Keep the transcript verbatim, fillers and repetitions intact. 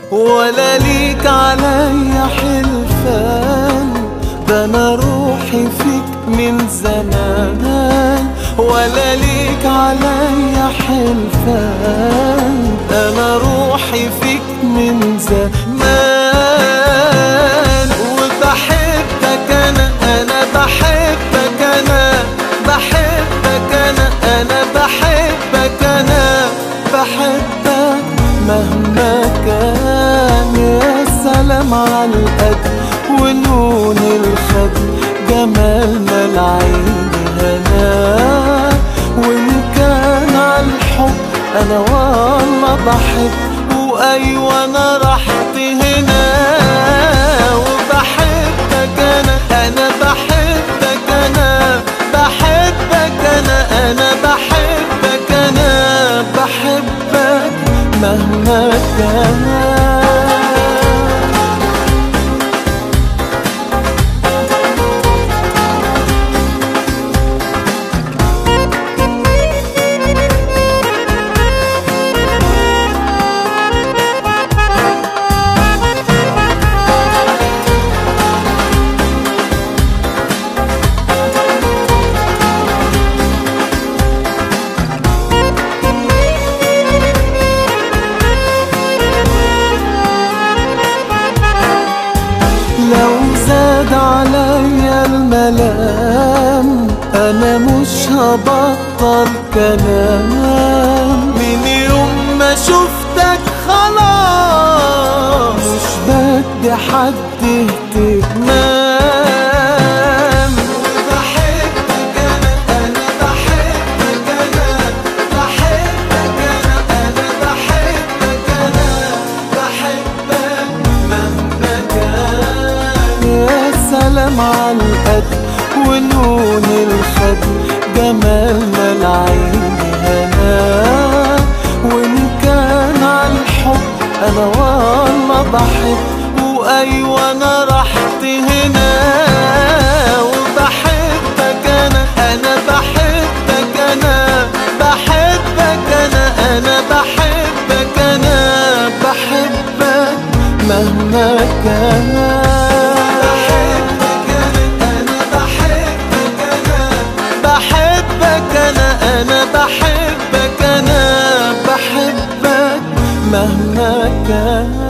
ولا ليك عليا حلفان، ده انا روحي فيك من زمان. ولا ليك عليا حلفان، ده انا روحي فيك من زمان. وبحبك انا انا بحبك انا بحبك انا انا بحبك انا بحبك مهما كان. يا سلام على القد ونون الخد، جمالنا العين هنا. وإن كان عالحب أنا والله بحب، وأيوة أنا راحتي هنا. وبحبك أنا أنا بحبك أنا بحبك أنا أنا بحبك أنا بحبك مهما كان. لو زاد عليا الملام أنا مش هبطل كلام. من يوم ما شفتك خلاص مش بدي حد اهتمام. بحبك أنا أنا بحبك أنا بحبك أنا أنا بحبك أنا بحبك مهما كان. يا سلام عالقد ونون الخد، جمالنا العين هنا. وإن كان عالحب أنا والله بحب، وأيوة أنا راحتي هنا. وبحبك أنا أنا بحبك أنا بحبك أنا أنا بحبك أنا بحبك مهما كان. بحبك أنا أنا بحبك أنا بحبك مهما كان.